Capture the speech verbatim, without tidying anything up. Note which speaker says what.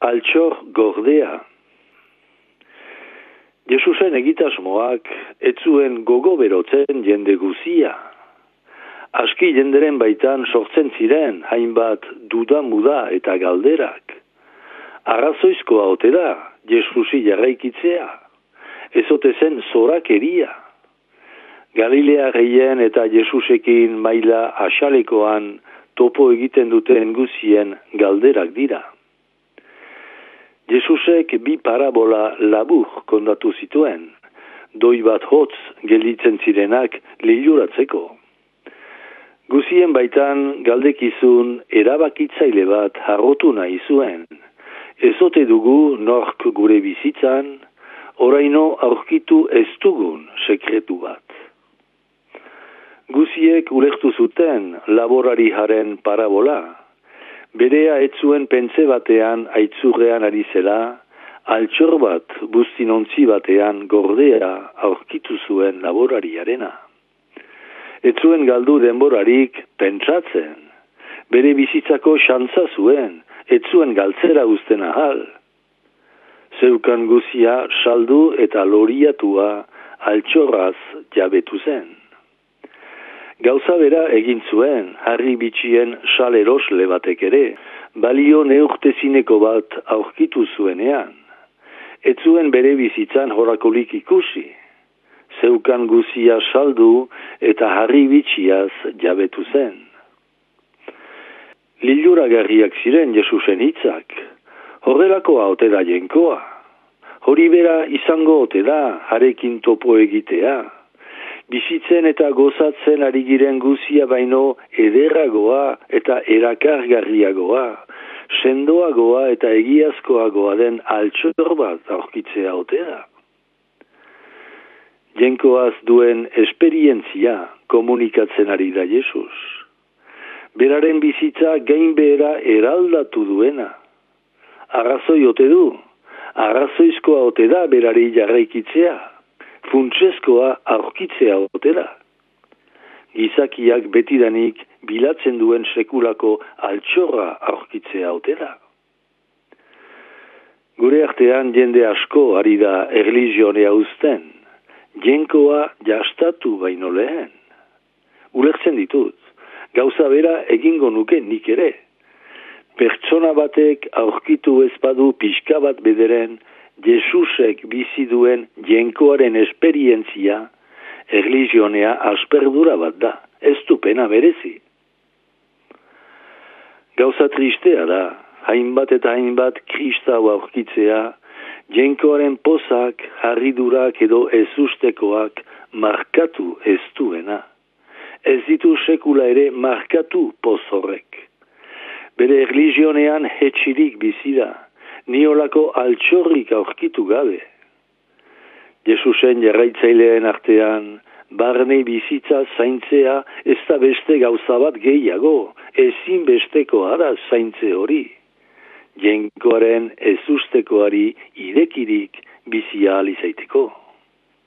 Speaker 1: altxor gordea. Jesusen egitasmoak ez zuen gogo berotzen jende guzia. Aski jenderen baitan sortzen ziren hainbat duda muda eta galderak. Arrazoizkoa ote da Jesusi jarraikitzea, ez ote zen zorakeria. Galilea gehien eta Jesusekin maila asalekoan topo egiten duten guzien galderak dira. Jesusek bi parabola labur kondatu zituen, doi bat hotz gelditzen zirenak lehioratzeko. Guzien baitan galdekizun erabakitzaile bat harrotu nahi zuen. Ezote dugu nork gure bizitzan, oraino aurkitu ez dugun sekretu bat. Guziek ulertu zuten laborari haren parabola. Berea ez zuen pentze batean aitzurrean ari zela, altxor bat buztinontzi batean gordea aurkitu zuen laborariarena. Ez zuen galdu denborarik pentsatzen. Bere bizitzako xantza zuen, ez zuen galtzera uzten ahal. Zeukan guzia saldu eta loriatua altxorraz jabetu zen. Gauza bera egin zuen, harri bitxien salerosle batek ere, balio neurtezineko bat aurkitu zuenean. Ez zuen bere bizitzan horakolik ikusi. Zeukan guzia saldu eta harri bitxiaz jabetu zen. Liluragarriak ziren Jesusen hitzak. Horrelakoa ote da jenkoa. Hori bera izango ote da harekin topo egitea. Bizitzen eta gozatzen ari giren guzia baino ederragoa eta erakargarriagoa, sendoagoa eta egiazkoagoa den altxor bat aurkitzea ote da. Jenkoaz duen esperientzia komunikatzen ari da Jesus. Beraren bizitza gainbehera eraldatu duena. Arrazoi ote du, arrazoizkoa ote da berari jarraikitzea. Funtsezkoa aurkitzea ote da. Gizakiak betidanik bilatzen duen sekulako altxorra aurkitzea ote da. Gure artean jende asko ari da erlijionea uzten. Jenkoa jastatu baino lehen. Ulertzen ditut, gauza bera egingo nuke nik ere. Pertsona batek aurkitu ezpadu pixka bat bederen, Jesusek bizi duen jenkoaren esperientzia, erlijionea asperdura bat da, ez du pena berezi. Gauza tristea da, hainbat eta hainbat kristau aurkitzea, jenkoaren pozak, harridurak edo ezustekoak markatu ez duena. Ez ditu sekula ere markatu poz horrek. Bere erlijionean hetxirik bizi da, niolako altxorrik aurkitu gabe. Jesusen jarraitzaileen artean, barne bizitza zaintzea ez da beste gauza bat gehiago, ezin bestekoa da zaintze hori. Jenkoaren ezustekoari irekirik bizia alizaiteko.